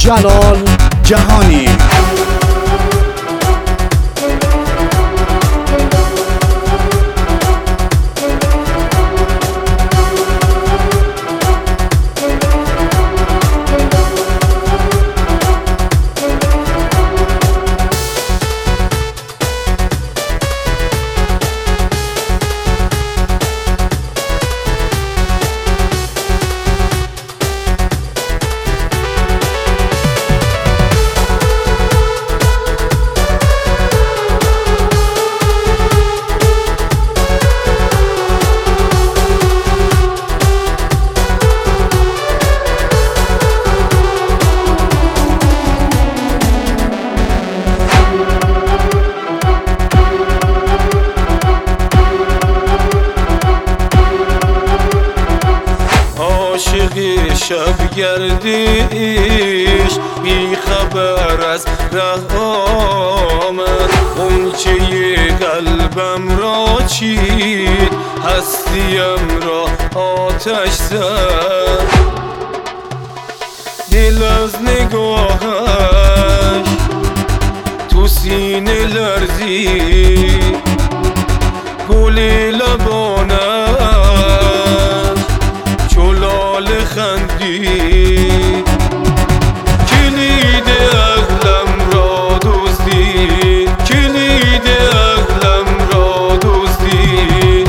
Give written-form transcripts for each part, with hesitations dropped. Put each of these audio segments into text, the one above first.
جلال جهانی. شب گردش بی خبر از ره آمد، غنچه قلبم را چید، هستیم را آتش زد. دل از نگاهش تو سینه لرزید، گل لبانش خندید، کلید عقلم را دزدید، کلید عقلم را دزدید.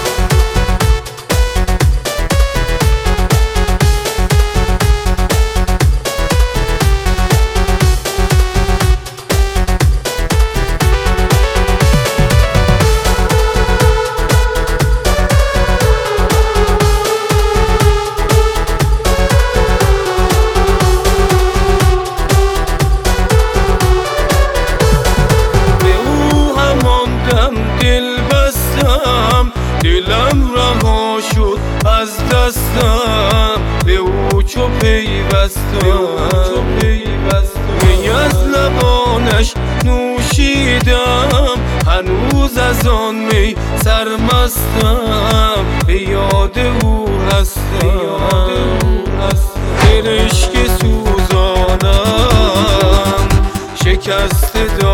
دلم رها شد از دستم، به او چو پیوستم، می از لبانش نوشیدم، هنوز از آن می سرمستم، به یاد او هستم. عشق سوزانم شکست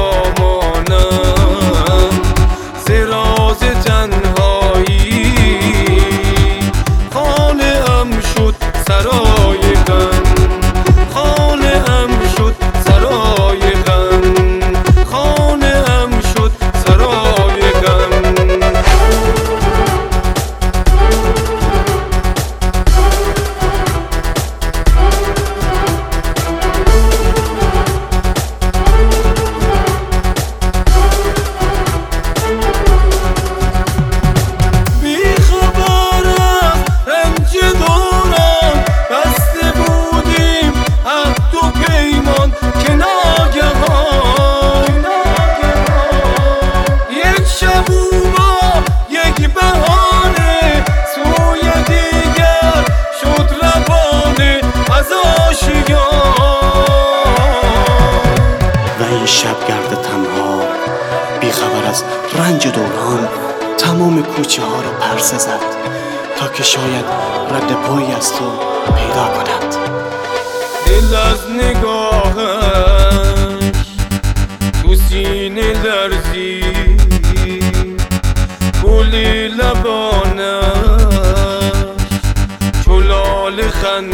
دامانم، ز راز تنهایی خانه ام شد سرای غم، خانه ام شد سرای غم، خانه ام شد سرای غم. شبگرد تنها بی خبر از رنج دوران، تمام کوچه ها رو پرسه زد تا که شاید رد پایی از تو پیدا کند. دل از نگاهش تو سینه لرزید، گل لبانش چو لاله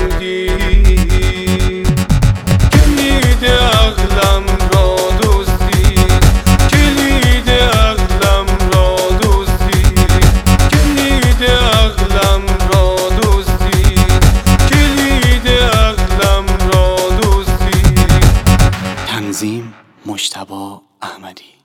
خندید، کلید عقلم را دزدید، کلید عقلم را دزدید، کلید عقلم را دزدید، کلید عقلم را دزدید. تنظیم مجتبی احمدی.